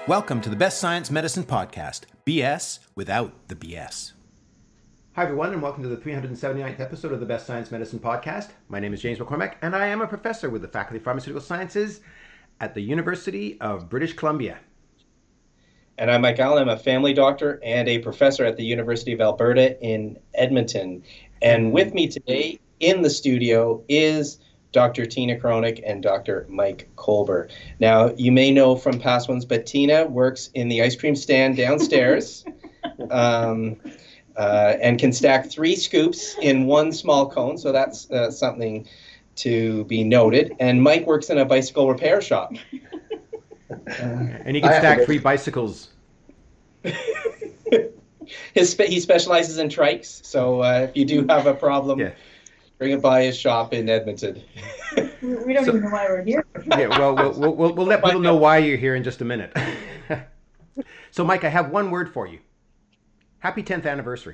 Welcome to the Best Science Medicine Podcast, BS without the BS. Hi everyone, and welcome to the 379th episode of the Best Science Medicine Podcast. My name is James McCormack, and I am a professor with the Faculty of Pharmaceutical Sciences at the University of British Columbia. And I'm Mike Allen. I'm a family doctor and a professor at the University of Alberta in Edmonton. And with me today in the studio is Dr. Tina Kronik and Dr. Mike Kolber. Now, you may know from past ones, but Tina works in the ice cream stand downstairs and can stack 3 scoops in one small cone, so that's something to be noted. And Mike works in a bicycle repair shop. And he can stack 3 bicycles. He specializes in trikes, so if you do have a problem, bring it by his shop in Edmonton. We don't even know why we're here. We'll let people know why you're here in just a minute. So, Mike, I have one word for you. Happy 10th anniversary.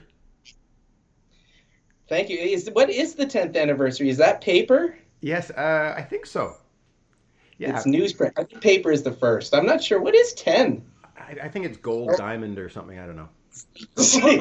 Thank you. What is the 10th anniversary? Is that paper? Yes, I think so. Yeah. It's newsprint. I think paper is the first. I'm not sure. What is 10? I think it's gold, diamond, or something. I don't know. I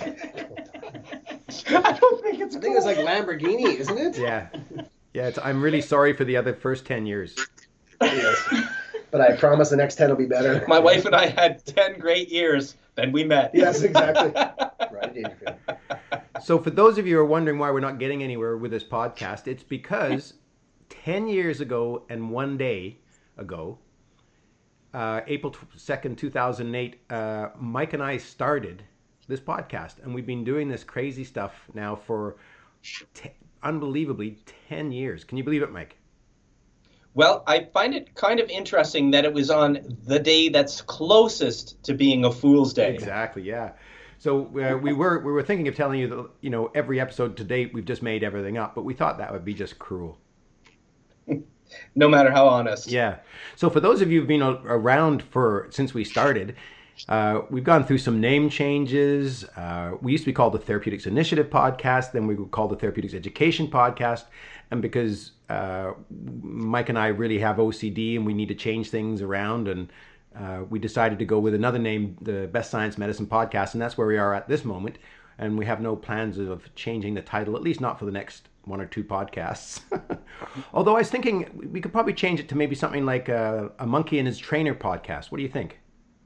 don't think it's gold. I think it's like Lamborghini, isn't it? Yeah. I'm really sorry for the other first 10 years. Yes. But I promise the next 10 will be better. My wife and I had 10 great years. Then we met. Yes, exactly. Right, Adrian. So for those of you who are wondering why we're not getting anywhere with this podcast, it's because 10 years ago and one day ago, April 2nd, 2008, Mike and I started this podcast. And we've been doing this crazy stuff now for unbelievably 10 years. Can you believe it, Mike? Well, I find it kind of interesting that it was on the day that's closest to being a Fool's Day. Exactly, yeah. So we were thinking of telling you that, every episode to date we've just made everything up, but we thought that would be just cruel. No matter how honest. Yeah. So for those of you who've been around since we started, we've gone through some name changes. We used to be called the Therapeutics Initiative Podcast, then we were called the Therapeutics Education Podcast. And because Mike and I really have OCD and we need to change things around, and we decided to go with another name, the Best Science Medicine Podcast, and that's where we are at this moment. And we have no plans of changing the title, at least not for the next 1 or 2 podcasts. Although I was thinking we could probably change it to maybe something like a Monkey and His Trainer Podcast. What do you think?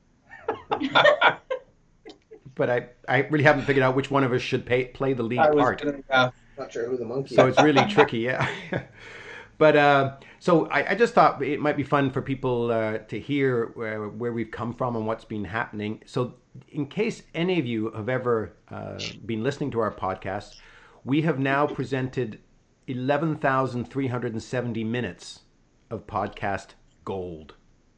But I really haven't figured out which one of us should play the lead part. Not sure who the monkey is. So it's really tricky, yeah. But so I just thought it might be fun for people to hear where we've come from and what's been happening. So in case any of you have ever been listening to our podcast, we have now presented 11,370 minutes of podcast gold.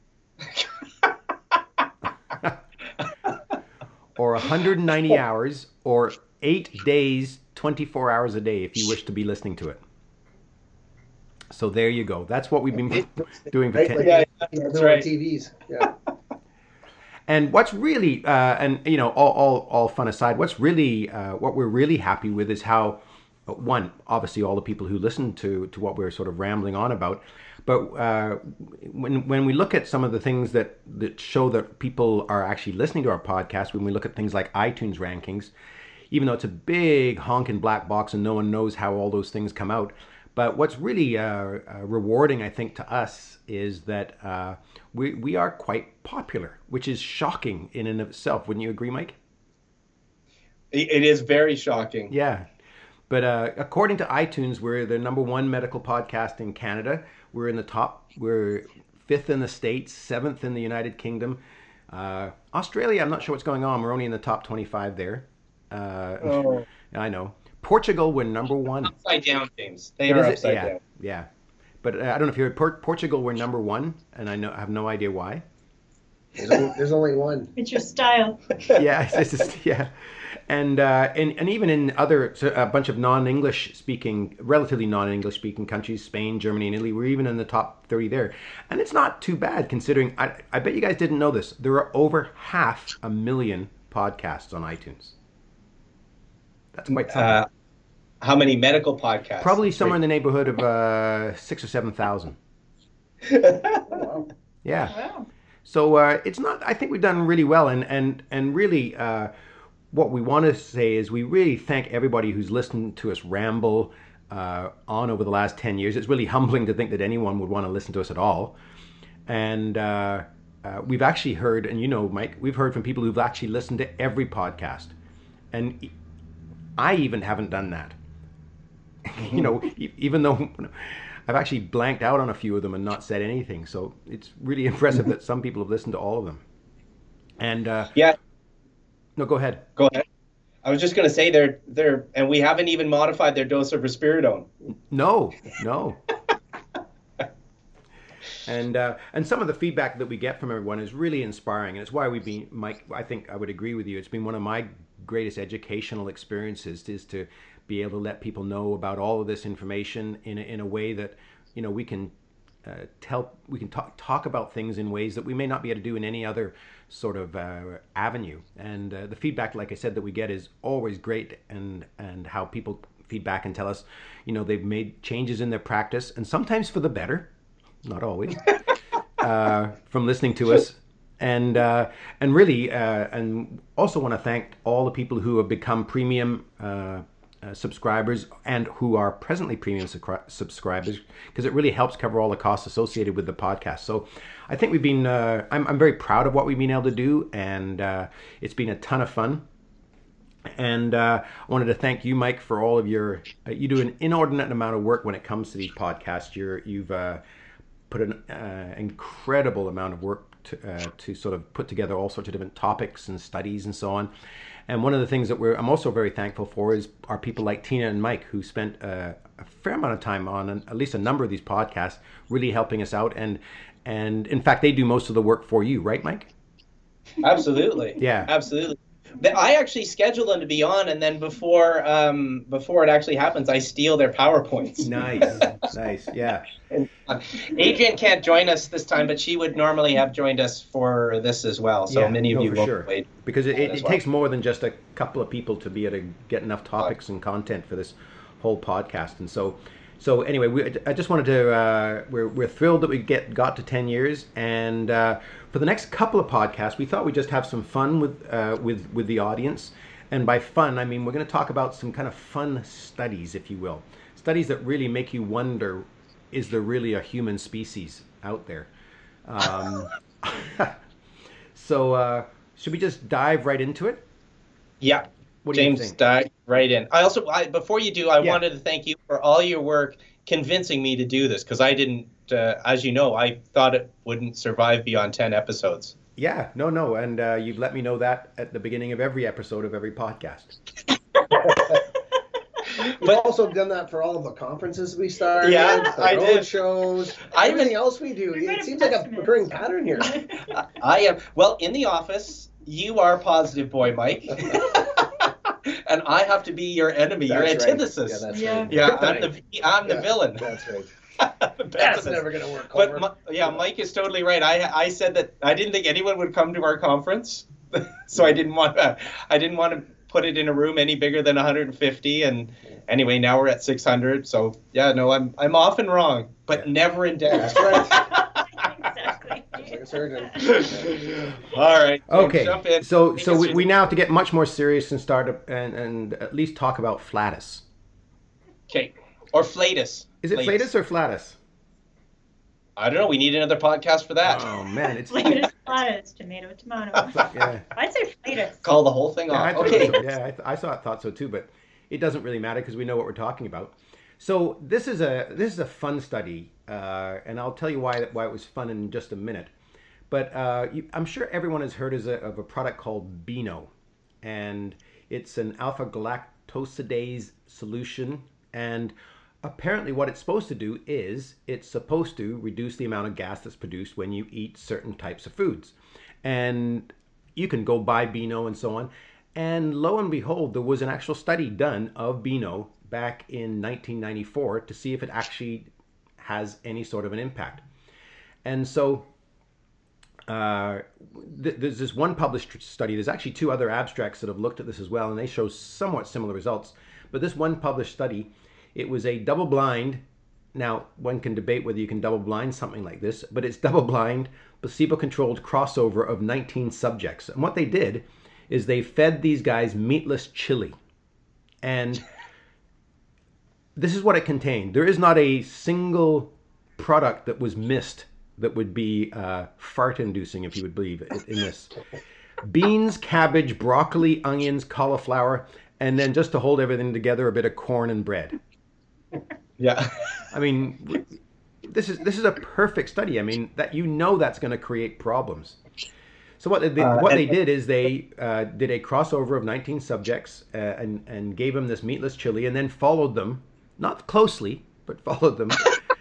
Or 190 hours, or 8 days, 24 hours a day, if you wish to be listening to it. So there you go. That's what we've been doing for 10 years. That's right. TVs. Yeah. And what's really, all fun aside, what's really, what we're really happy with is how, one, obviously all the people who listen to what we're sort of rambling on about, but when we look at some of the things that show that people are actually listening to our podcast, when we look at things like iTunes rankings, even though it's a big honking black box and no one knows how all those things come out, but what's really rewarding, I think, to us is that we are quite popular, which is shocking in and of itself. Wouldn't you agree, Mike? It is very shocking. Yeah. But according to iTunes, we're the #1 medical podcast in Canada. We're in the top. We're 5th in the States, 7th in the United Kingdom. Australia, I'm not sure what's going on. We're only in the top 25 there. I know. Portugal, we're #1. Upside down, James. They are upside down. Yeah. But I don't know if you heard Portugal, we're #1, and I have no idea why. There's only one. It's your style. Yeah, yeah. And even in a bunch of relatively non-English speaking countries, Spain, Germany, and Italy, we're even in the top 30 there. And it's not too bad considering, I bet you guys didn't know this, there are over 500,000 podcasts on iTunes. That's quite something. How many medical podcasts? Probably somewhere in the neighborhood of 6,000 or 7,000. Oh, wow. Yeah. Wow. So it's not. I think we've done really well, and really, what we want to say is we really thank everybody who's listened to us ramble on over the last 10 years. It's really humbling to think that anyone would want to listen to us at all. And we've actually heard, and you know, Mike, we've heard from people who've actually listened to every podcast, and I even haven't done that. You know, even though I've actually blanked out on a few of them and not said anything. So it's really impressive that some people have listened to all of them. And yeah, no, go ahead. go ahead. I was just going to say they're and we haven't even modified their dose of risperidone. No. And some of the feedback that we get from everyone is really inspiring, and it's why we've been, Mike, I think I would agree with you. It's been one of my greatest educational experiences is to be able to let people know about all of this information in a way that, you know, we can talk about things in ways that we may not be able to do in any other sort of avenue. And the feedback, like I said, that we get is always great, and how people feedback and tell us, you know, they've made changes in their practice, and sometimes for the better, not always, from listening to us. And really, and also want to thank all the people who have become premium subscribers and who are presently premium subscribers, because it really helps cover all the costs associated with the podcast. So I think we've been, I'm very proud of what we've been able to do, and it's been a ton of fun. And I wanted to thank you, Mike, for all of your, you do an inordinate amount of work when it comes to these podcasts. You've put an incredible amount of work to sort of put together all sorts of different topics and studies and so on. And one of the things that I'm also very thankful for are people like Tina and Mike, who spent a fair amount of time on at least a number of these podcasts, really helping us out. And in fact, they do most of the work for you, right, Mike? Absolutely. Yeah. Absolutely. I actually schedule them to be on, and then before it actually happens, I steal their PowerPoints. Nice, yeah. And, Adrian can't join us this time, but she would normally have joined us for this as well. So many of you will sure. Because it takes more than just a couple of people to be able to get enough topics and content for this whole podcast. And so anyway, I just wanted to, we're thrilled that we got to 10 years, and for the next couple of podcasts, we thought we'd just have some fun with the audience. And by fun, I mean we're going to talk about some kind of fun studies, if you will. Studies that really make you wonder, is there really a human species out there? So should we just dive right into it? Yeah. What do you think? James, dive right in. Before you do, I wanted to thank you for all your work convincing me to do this, because I didn't, as you know, I thought it wouldn't survive beyond 10 episodes. Yeah, no, and you've let me know that at the beginning of every episode of every podcast. You've also done that for all of the conferences we started. Yeah, I did. Shows, everything else we do. It seems like a recurring pattern here. I am. Well, in the office, you are positive boy, Mike. And I have to be your enemy, your antithesis. Yeah, that's right. Yeah, I'm the villain. That's right. That's never going to work. But Mike is totally right. I said that I didn't think anyone would come to our conference, so I didn't want to put it in a room any bigger than 150. And anyway, now we're at 600. So yeah, no, I'm often wrong, but never in doubt. That's right. Exactly. Like a surgeon. All right. Okay. Jump in. So we now have to get much more serious and start and at least talk about flatus. Okay. Or flatus. Is it flatus or flatus? I don't know. We need another podcast for that. Oh man, it's Flatus, tomato. yeah. I'd say flatus. Call the whole thing off. Okay. I thought so too, but it doesn't really matter because we know what we're talking about. So this is a fun study, and I'll tell you why it was fun in just a minute. But I'm sure everyone has heard of a product called Beano, and it's an alpha galactosidase solution. And apparently, what it's supposed to do is it's supposed to reduce the amount of gas that's produced when you eat certain types of foods. And you can go buy Beano and so on. And lo and behold, there was an actual study done of Beano back in 1994 to see if it actually has any sort of an impact. And so there's this one published study. There's actually two other abstracts that have looked at this as well, and they show somewhat similar results. But this one published study, it was a double-blind Now, one can debate whether you can double blind something like this, but it's double blind, placebo-controlled crossover of 19 subjects. And what they did is they fed these guys meatless chili. And this is what it contained. There is not a single product that was missed that would be fart-inducing, if you would believe it, in this. Beans, cabbage, broccoli, onions, cauliflower, and then just to hold everything together, a bit of corn and bread. Yeah. I mean, this is a perfect study. I mean, that that's going to create problems. So what they did is they did a crossover of 19 subjects and gave them this meatless chili, and then followed them, not closely, but followed them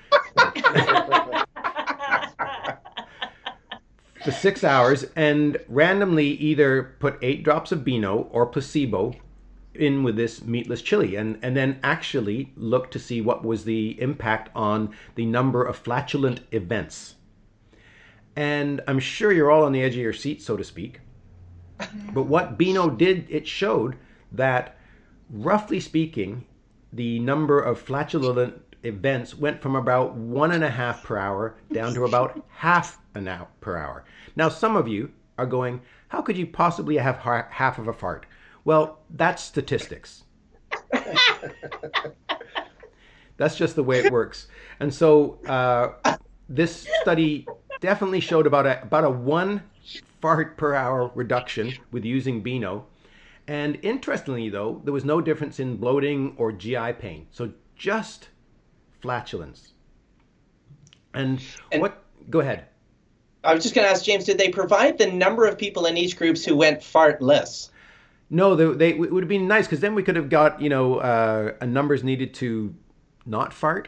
for 6 hours, and randomly either put 8 drops of Beano or placebo in with this meatless chili, and then actually look to see what was the impact on the number of flatulent events. And I'm sure you're all on the edge of your seat, so to speak. But what Beano did, it showed that, roughly speaking, the number of flatulent events went from about 1.5 per hour down to about half an hour per hour. Now, some of you are going, how could you possibly have half of a fart? Well, that's statistics. That's just the way it works. And so this study definitely showed about a 1 fart per hour reduction with using Beano. And interestingly, though, there was no difference in bloating or GI pain. So just flatulence. And what? Go ahead. I was just going to ask James, did they provide the number of people in each group who went fartless? No, it would have been nice, because then we could have got, numbers needed to not fart.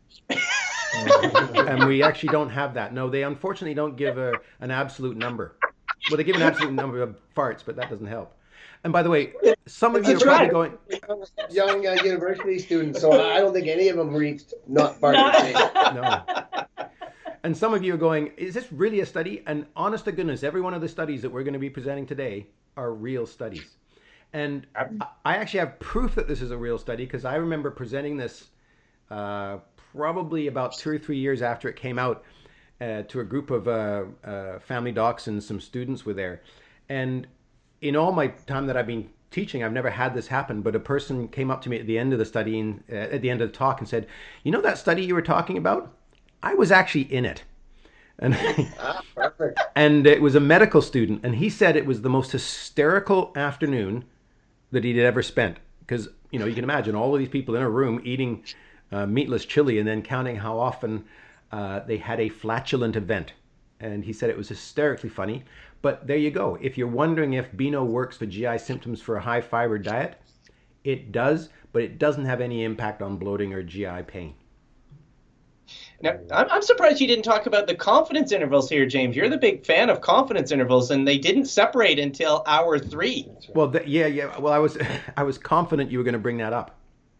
And we actually don't have that. No, they unfortunately don't give an absolute number. Well, they give an absolute number of farts, but that doesn't help. And by the way, some of you are probably going... Young university students, so I don't think any of them reached not farting. No. And some of you are going, is this really a study? And honest to goodness, every one of the studies that we're going to be presenting today are real studies. And I actually have proof that this is a real study, because I remember presenting this probably about 2 or 3 years after it came out to a group of family docs, and some students were there. And in all my time that I've been teaching, I've never had this happen, but a person came up to me at the end of the study, and at the end of the talk, and said, you know that study you were talking about? I was actually in it. And perfect. And it was a medical student, and he said it was the most hysterical afternoon that he'd ever spent, because you can imagine all of these people in a room eating meatless chili, and then counting how often they had a flatulent event. And he said it was hysterically funny. But there you go. If you're wondering if Beano works for GI symptoms for a high fiber diet, it does, but it doesn't have any impact on bloating or GI pain. Now, I'm surprised you didn't talk about the confidence intervals here, James. You're the big fan of confidence intervals, and they didn't separate until hour 3. Well, yeah. Well, I was confident you were going to bring that up.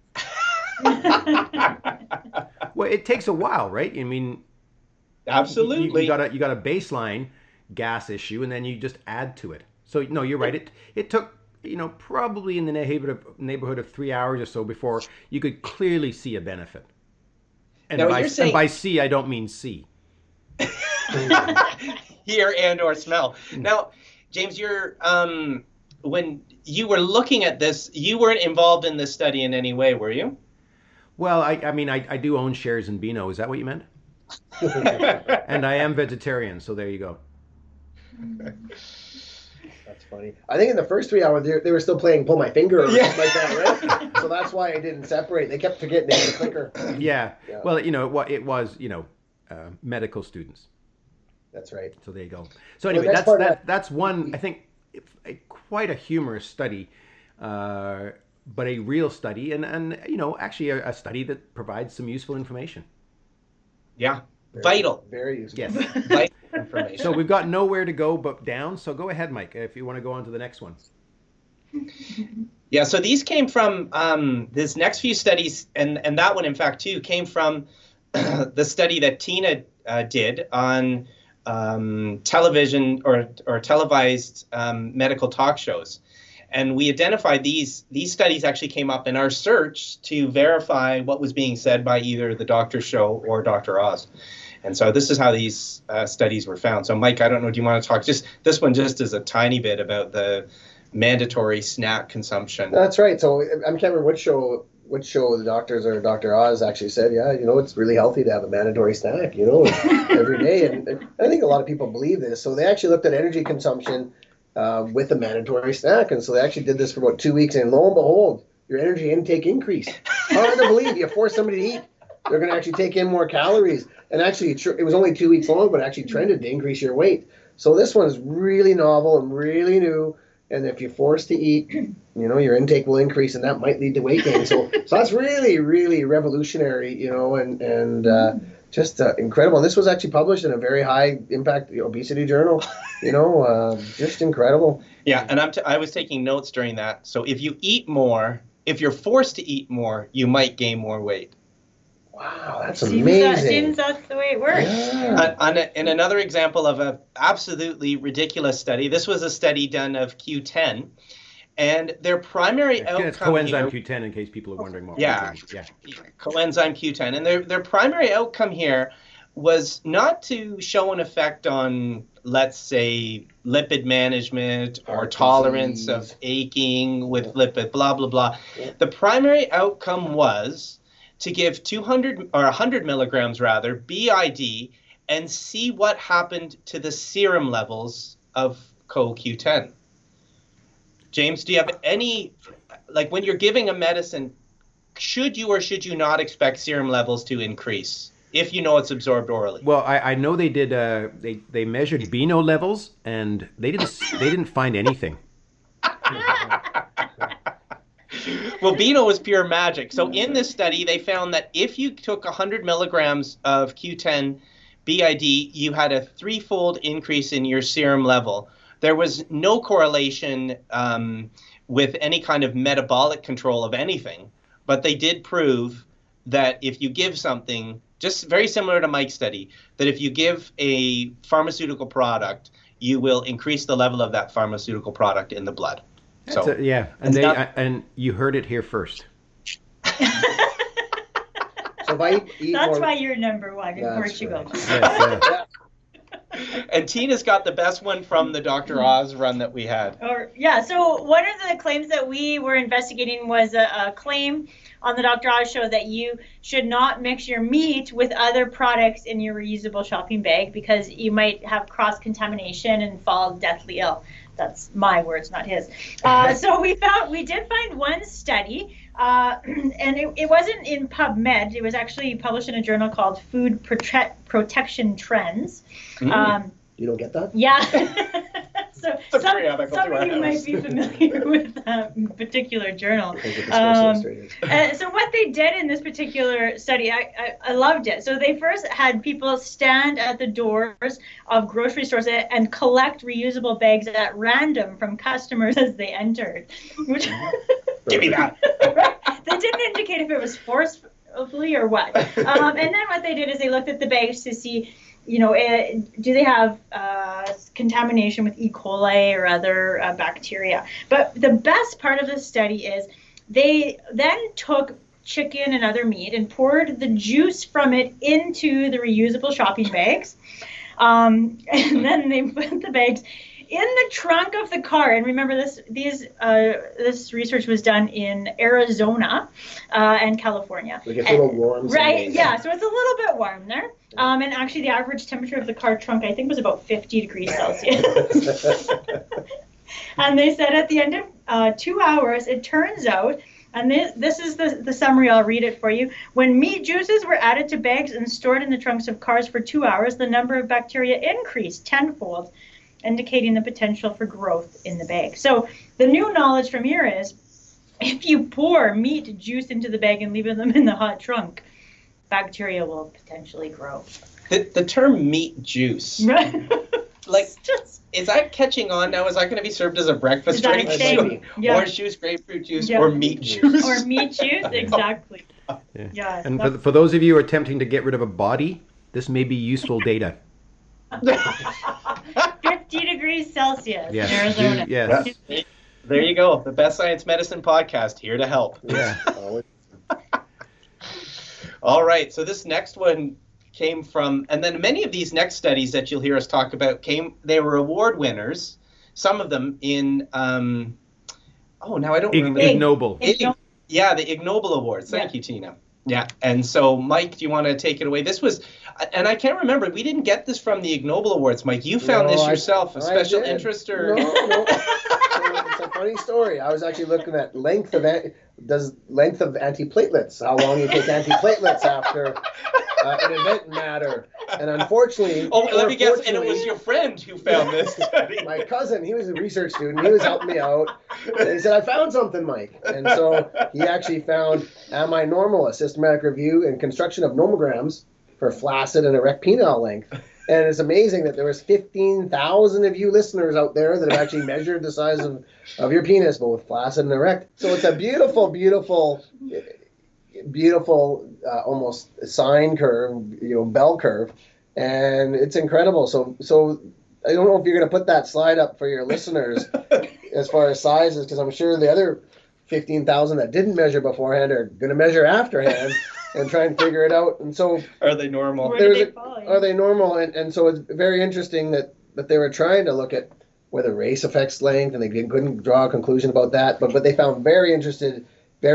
Well, it takes a while, right? I mean, absolutely. You got a baseline gas issue, and then you just add to it. So no, you're right. It took probably in the neighborhood of 3 hours or so before you could clearly see a benefit. And by see, I don't mean see. Hear and or smell. Now, James, you're when you were looking at this, you weren't involved in this study in any way, were you? Well, I mean, I do own shares in Beano. Is that what you meant? And I am vegetarian, so there you go. That's funny. I think in the first 3 hours, they were still playing Pull My Finger or something like that, right? So that's why it didn't separate. They kept forgetting to hit the clicker. Yeah. Well, it was medical students. That's right. So there you go. So anyway, that's one, I think, quite a humorous study, but a real study, and actually a study that provides some useful information. Yeah. Vital. Very useful. Yes. Vital information. So we've got nowhere to go but down. So go ahead, Mike, if you want to go on to the next one. Yeah, so these came from this next few studies, and that one, in fact, too, came from the study that Tina did on television or televised medical talk shows. And we identified these studies actually came up in our search to verify what was being said by either the Dr. Show or Dr. Oz. And so this is how these studies were found. So Mike, I don't know, do you want to talk just this one just as a tiny bit about the mandatory snack consumption? That's right. So I can't remember which show the doctors or Dr. Oz actually said, yeah, it's really healthy to have a mandatory snack, every day. And I think a lot of people believe this. So they actually looked at energy consumption with a mandatory snack. And so they actually did this for about 2 weeks. And lo and behold, your energy intake increased. Hard to believe. You force somebody to eat, they're going to actually take in more calories. And actually, it was only 2 weeks long, but it actually trended to increase your weight. So this one's really novel and really new. And if you're forced to eat, your intake will increase, and that might lead to weight gain. So that's really, really revolutionary, and just incredible. And this was actually published in a very high impact obesity journal, just incredible. Yeah, and I was taking notes during that. So if you eat more, if you're forced to eat more, you might gain more weight. Wow, that's amazing. Seems that's the way it works. Yeah. In another example of an absolutely ridiculous study, this was a study done of Q10, and their primary outcome it's coenzyme Q10 in case people are wondering more. Yeah, coenzyme Q10, and their primary outcome here was not to show an effect on, let's say, lipid management or tolerance of aching with lipid, blah, blah, blah. Yeah. The primary outcome was to give 200 or 100 milligrams rather BID and see what happened to the serum levels of CoQ10. James, do you have any, like when you're giving a medicine, should you or should you not expect serum levels to increase if you know it's absorbed orally? Well, I know they did. They measured Beano levels and they didn't find anything. Well, Beano was pure magic. So in this study, they found that if you took 100 milligrams of Q10 BID, you had a 3-fold increase in your serum level. There was no correlation with any kind of metabolic control of anything, but they did prove that if you give something, just very similar to Mike's study, that if you give a pharmaceutical product, you will increase the level of that pharmaceutical product in the blood. So and you heard it here first. So if I eat That's more, why you're number one in Portugal. Right. Yeah. And Tina's got the best one from the Dr. Oz run that we had. So one of the claims that we were investigating was a claim on the Dr. Oz show that you should not mix your meat with other products in your reusable shopping bag because you might have cross-contamination and fall deathly ill. That's my words, not his. So we did find one study, and it wasn't in PubMed. It was actually published in a journal called Food Protection Trends. You don't get that? Yeah. So some of you might be familiar with that particular journal. So what they did in this particular study, I loved it. So they first had people stand at the doors of grocery stores and collect reusable bags at random from customers as they entered. Which Give me that. They didn't indicate if it was forcefully or what. And then what they did is they looked at the bags to see, do they have contamination with E. coli or other bacteria? But the best part of the study is they then took chicken and other meat and poured the juice from it into the reusable shopping bags. And then they put the bags in the trunk of the car. And remember, this research was done in Arizona and California. We get little warm. Right, yeah. So it's a little bit warm there. And actually, the average temperature of the car trunk, I think, was about 50 degrees Celsius. And they said at the end of 2 hours, it turns out, and this is the summary, I'll read it for you. When meat juices were added to bags and stored in the trunks of cars for 2 hours, the number of bacteria increased tenfold, indicating the potential for growth in the bag. So the new knowledge from here is, if you pour meat juice into the bag and leave them in the hot trunk, bacteria will potentially grow. The term meat juice, Right. Is that catching on now? Is that going to be served as a breakfast drink? Yeah. Orange juice, grapefruit juice, or meat juice? Or meat juice, exactly. Yeah. And for those of you who are attempting to get rid of a body, this may be useful data. 50 degrees Celsius, Yes. Arizona. Yes. There you go. The Best Science Medicine podcast, here to help. Yeah. All right. So this next one came from, and then many of these next studies that you'll hear us talk about they were award winners. Some of them in, now I don't remember. Ig Nobel. Yeah, the Ig Nobel Awards. Thank you, Tina. Yeah, and so Mike, do you want to take it away? This was, and I can't remember, we didn't get this from the Ig Nobel Awards. Mike, you found this yourself, a special interest or? No. It's a funny story. I was actually looking at length of antiplatelets, how long you take antiplatelets after an event matter. And unfortunately, let me guess, and it was your friend who found this study. My cousin, he was a research student, he was helping me out. And he said, I found something, Mike. And so he actually found Am I Normal? A systematic review and construction of nomograms for flaccid and erect penile length. And it's amazing that there was 15,000 of you listeners out there that have actually measured the size of your penis, both flaccid and erect. So it's a beautiful, almost sine curve, bell curve, and it's incredible. So I don't know if you're going to put that slide up for your listeners as far as sizes, because I'm sure the other 15,000 that didn't measure beforehand are going to measure afterhand and try and figure it out. And so, are they normal? Are they normal? And so it's very interesting that they were trying to look at whether race affects length, and they couldn't draw a conclusion about that. But what they found very interesting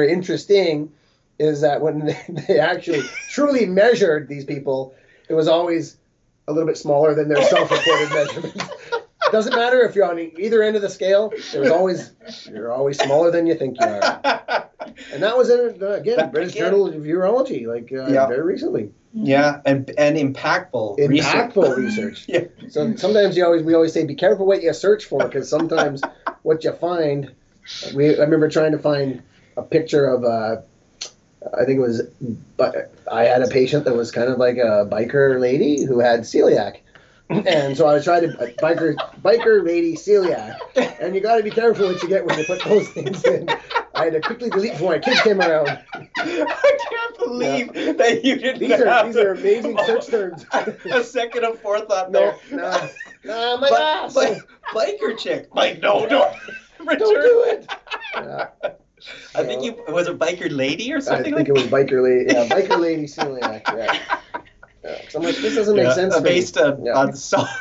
is that when they actually truly measured these people, it was always a little bit smaller than their self-reported measurement. Doesn't matter if you're on either end of the scale. You're always smaller than you think you are. And that was in British Journal of Urology, very recently. Yeah, and impactful research. Yeah. So sometimes we always say be careful what you search for, because sometimes what you find. I remember trying to find a picture of I had a patient that was kind of like a biker lady who had celiac. And so I tried to biker lady celiac, and you got to be careful what you get when you put those things in. I had to quickly delete before my kids came around. I can't believe that you didn't. These are amazing search terms. A second of forethought there. No, my ass. Biker chick. Mike, no, don't do it. Yeah. I think was it biker lady or something? I think it was biker lady. Yeah, biker lady celiac. Yeah. So I'm like, this doesn't make sense. Based on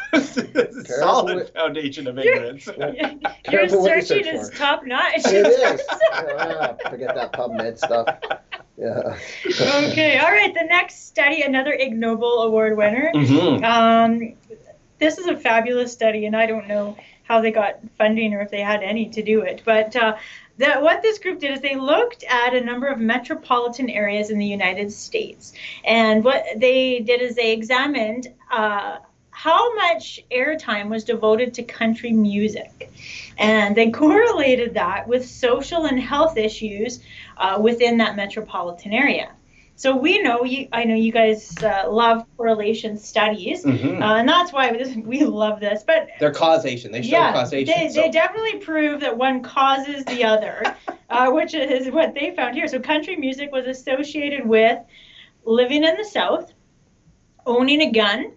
solid foundation of ignorance. Your searching is top notch. It is. Forget that PubMed stuff. Yeah. Okay. All right. The next study, another Ig Nobel Award winner. Mm-hmm. This is a fabulous study, and I don't know how they got funding or if they had any to do it, but. What this group did is they looked at a number of metropolitan areas in the United States. And what they did is they examined how much airtime was devoted to country music. And they correlated that with social and health issues within that metropolitan area. So we know, I know you guys love correlation studies, and that's why we love this. But they're causation. They show causation. They definitely prove that one causes the other, which is what they found here. So country music was associated with living in the South, owning a gun,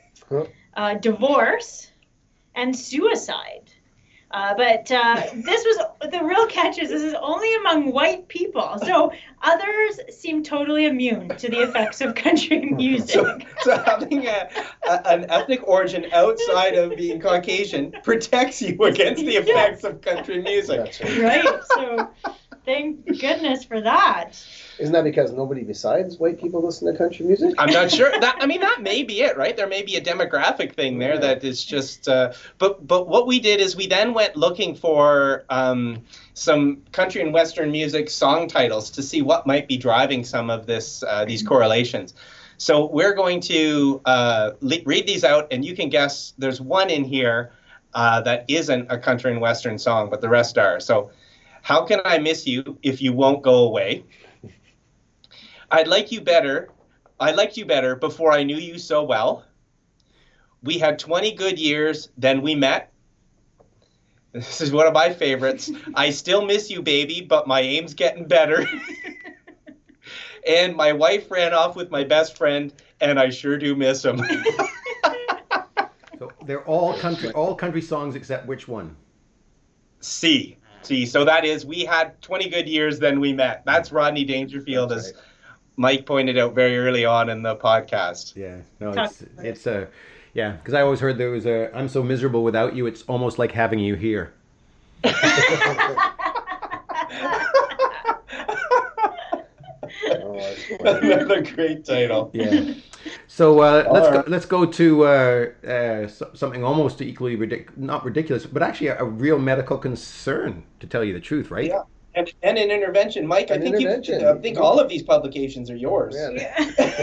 divorce, and suicide. But this was the real catch is this is only among white people. So others seem totally immune to the effects of country music. So having an ethnic origin outside of being Caucasian protects you against the effects of country music. That's right. So thank goodness for that. Isn't that because nobody besides white people listen to country music? I'm not sure. That may be it, right? There may be a demographic thing there that is just. But what we did is we then went looking for some country and Western music song titles to see what might be driving some of these correlations. So we're going to read these out, and you can guess. There's one in here that isn't a country and Western song, but the rest are. So, how can I miss you if you won't go away? I liked you better before I knew you so well. We had 20 good years, then we met. This is one of my favorites. I still miss you, baby, but my aim's getting better. And my wife ran off with my best friend, and I sure do miss him. So they're all country songs except which one? C. See, so that is, we had 20 good years, then we met. That's Rodney Dangerfield, That's as right. Mike pointed out very early on in the podcast. Yeah, no, it's yeah, because I always heard there was I'm so miserable without you, it's almost like having you here. Oh, that's funny. Another great title. Yeah. So let's go to something almost equally not ridiculous, but actually a real medical concern, to tell you the truth, right? Yeah. And an intervention. Mike, I think all of these publications are yours. Yeah.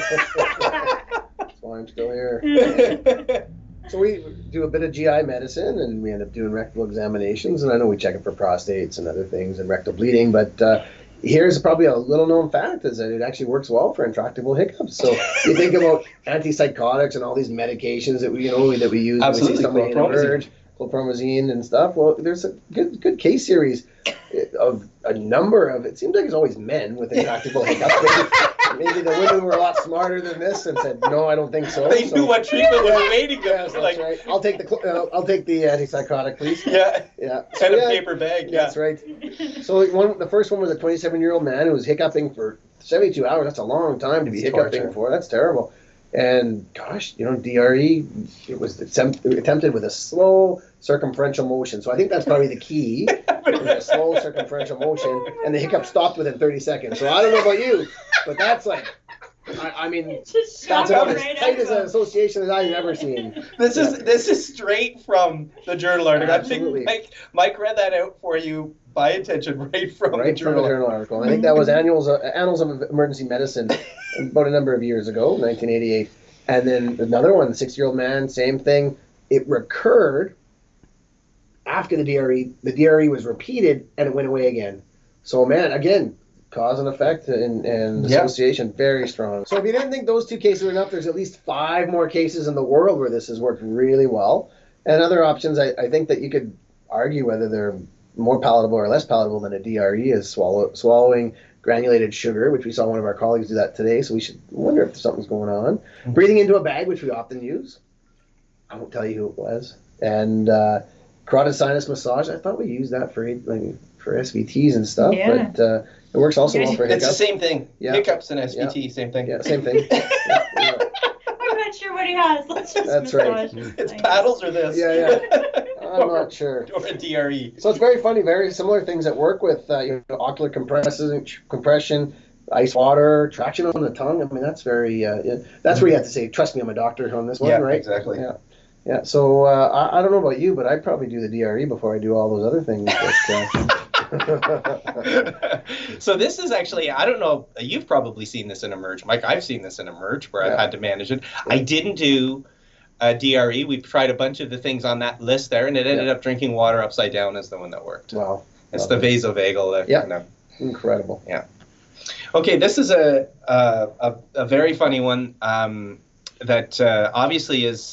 That's why I'm still here. So we do a bit of GI medicine, and we end up doing rectal examinations. And I know we check it for prostates and other things and rectal bleeding, but here's probably a little known fact, is that it actually works well for intractable hiccups. So you think about antipsychotics and all these medications that we use. Absolutely. We see somebody emerge, chlorpromazine and stuff. Well, there's a good case series of a number of, it seems like it's always men with intractable hiccups. Maybe the women were a lot smarter than this and said, no, I don't think so. They knew what treatment was awaiting them. Yes, that's right. I'll take the antipsychotic, please. Yeah. Yeah. And a paper bag. Yeah. That's right. So the first one was a 27-year-old man who was hiccuping for 72 hours. That's a long time to be hiccuping for. That's terrible. And gosh, DRE, it was attempted with a slow circumferential motion. So I think that's probably the key, is a slow circumferential motion, and the hiccup stopped within 30 seconds. So I don't know about you, but that's like, I mean, that's about as tight as an association as I've ever seen. This is straight from the journal article. Absolutely. I think Mike read that out for you by attention right from the journal article. I think that was Annals of Emergency Medicine about a number of years ago, 1988. And then another one, the 6-year-old man, same thing. It recurred after the DRE. The DRE was repeated, and it went away again. So, man, again, cause and effect and association, very strong. So if you didn't think those two cases were enough, there's at least 5 more cases in the world where this has worked really well. And other options, I think that you could argue whether they're more palatable or less palatable than a DRE is swallowing granulated sugar, which we saw one of our colleagues do that today, so we should wonder if something's going on. Mm-hmm. Breathing into a bag, which we often use. I won't tell you who it was. And carotid sinus massage, I thought we used that for SVTs and stuff, but it works also well for hiccups. It's the same thing. Yeah. Hiccups and SVT, same thing. Yeah, same thing. I'm not sure what he has. Let's just That's massage. right. It's paddles or this. Yeah. I'm not sure. Or a DRE. So it's very funny, very similar things that work with ocular compression, ice water, traction on the tongue. I mean, that's very, that's where you have to say, trust me, I'm a doctor on this one, right? Exactly. Yeah. So I don't know about you, but I'd probably do the DRE before I do all those other things. So this is actually, I don't know, you've probably seen this in Emerge. Mike, I've seen this in Emerge where I've had to manage it. I didn't do DRE. We've tried a bunch of the things on that list there, and it ended up drinking water upside down is the one that worked. Wow. It's the vasovagal. Yeah. Incredible. Yeah. Okay, this is a very funny one that obviously is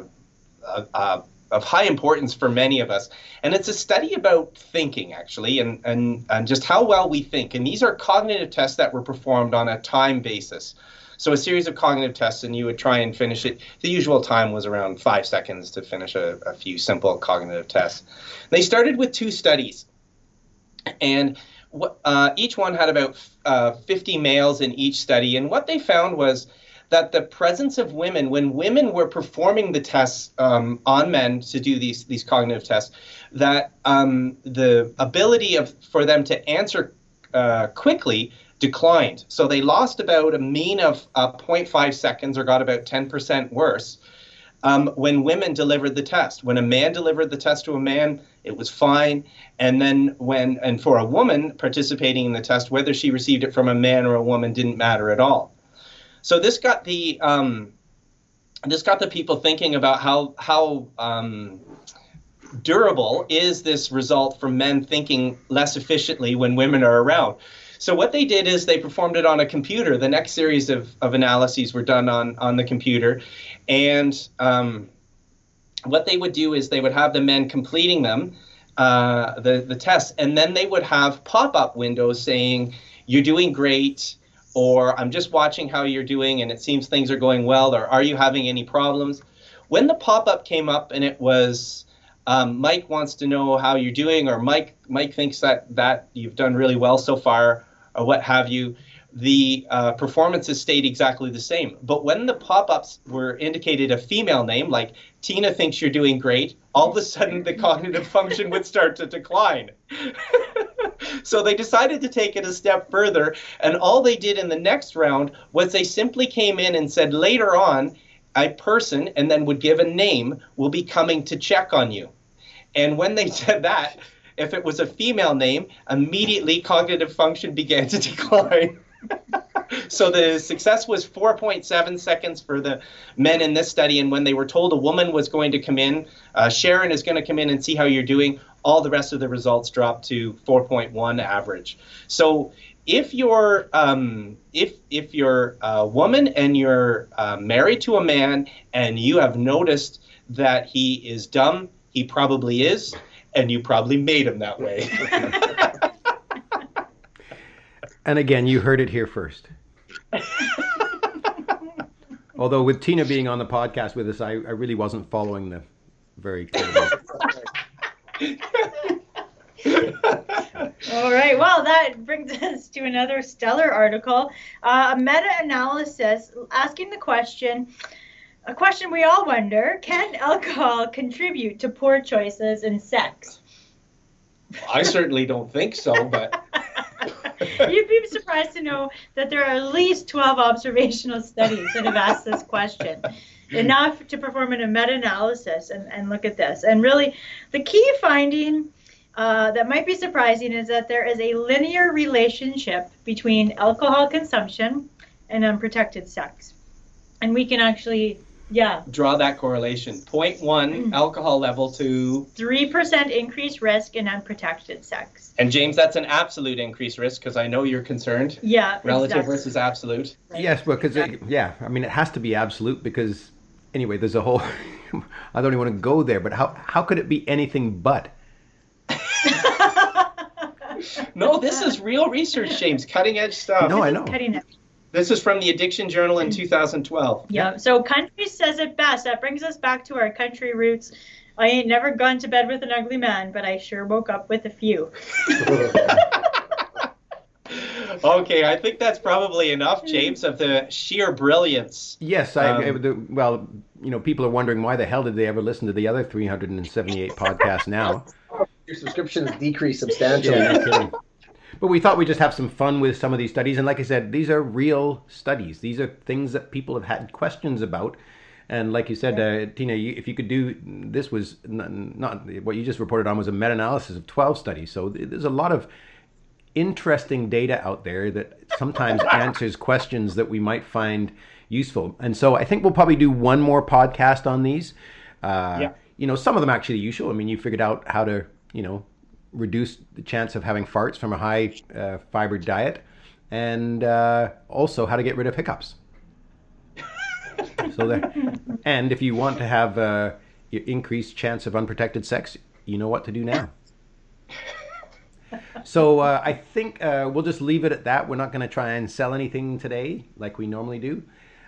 of high importance for many of us. And it's a study about thinking, actually, and just how well we think. And these are cognitive tests that were performed on a time basis. So a series of cognitive tests, and you would try and finish it. The usual time was around 5 seconds to finish a few simple cognitive tests. They started with 2 studies. And each one had about 50 males in each study. And what they found was that the presence of women, when women were performing the tests on men to do these cognitive tests, that the ability for them to answer quickly declined. So they lost about a mean of 0.5 seconds, or got about 10% worse when women delivered the test. When a man delivered the test to a man, it was fine. And then for a woman participating in the test, whether she received it from a man or a woman didn't matter at all. So this got the people thinking about how durable is this result from men thinking less efficiently when women are around. So what they did is they performed it on a computer. The next series of analyses were done on the computer. And what they would do is they would have the men completing them, the tests, and then they would have pop-up windows saying, "You're doing great," or "I'm just watching how you're doing and it seems things are going well," or "Are you having any problems?" When the pop-up came up and it was Mike wants to know how you're doing, or Mike thinks that you've done really well so far, or what have you. The performances stayed exactly the same. But when the pop-ups were indicated a female name, like Tina thinks you're doing great, all of a sudden the cognitive function would start to decline. So they decided to take it a step further, and all they did in the next round was they simply came in and said, later on, a person, and then would give a name, will be coming to check on you. And when they said that, if it was a female name, immediately cognitive function began to decline. So the success was 4.7 seconds for the men in this study. And when they were told a woman was going to come in, Sharon is going to come in and see how you're doing, all the rest of the results dropped to 4.1 average. So if you're if you're a woman and you're married to a man and you have noticed that he is dumb, he probably is, and you probably made him that way. And again, you heard it here first. Although with Tina being on the podcast with us, I really wasn't following the very clearly. All right. Well, that brings us to another stellar article, a meta-analysis asking a question we all wonder: can alcohol contribute to poor choices in sex? I certainly don't think so, but... You'd be surprised to know that there are at least 12 observational studies that have asked this question. Enough to perform a meta-analysis and look at this. And really, the key finding that might be surprising is that there is a linear relationship between alcohol consumption and unprotected sex. And we can actually, draw that correlation. 0.1 alcohol level to 3% increased risk in unprotected sex. And James, that's an absolute increased risk, because I know you're concerned. Yeah, relative exactly. versus absolute. Right. Yes, because I mean, it has to be absolute because anyway, there's a whole. I don't even want to go there, but how could it be anything but? No, this is real research, James. Cutting edge stuff. No, I know. Cutting edge. This is from the Addiction Journal in 2012. Yeah. So country says it best. That brings us back to our country roots. I ain't never gone to bed with an ugly man, but I sure woke up with a few. Okay, I think that's probably enough, James, of the sheer brilliance. Yes, well, people are wondering why the hell did they ever listen to the other 378 podcasts now? Your subscriptions decrease substantially. Yeah, no kidding. But we thought we'd just have some fun with some of these studies. And like I said, these are real studies. These are things that people have had questions about. And like you said, Tina, if you could do, this was not what you just reported on was a meta-analysis of 12 studies. So there's a lot of interesting data out there that sometimes answers questions that we might find useful. And so I think we'll probably do one more podcast on these. Some of them actually useful. I mean, you figured out how to, reduce the chance of having farts from a high fiber diet, and also how to get rid of hiccups. So there. And if you want to have your increased chance of unprotected sex, you know what to do now. So I think we'll just leave it at that. We're not going to try and sell anything today like we normally do.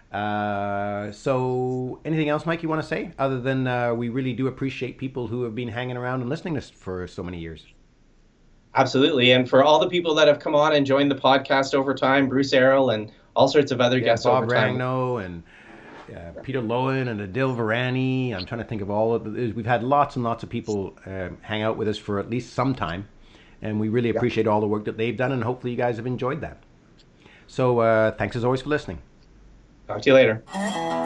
So anything else, Mike, you want to say? Other than we really do appreciate people who have been hanging around and listening to us for so many years. Absolutely. And for all the people that have come on and joined the podcast over time, Bruce Errol and all sorts of other guests Bob over time. Ragno and Peter Lowen and Adil Varani. I'm trying to think of all of the, we've had lots and lots of people hang out with us for at least some time. And we really appreciate all the work that they've done, and hopefully you guys have enjoyed that. So thanks as always for listening. Talk to you later.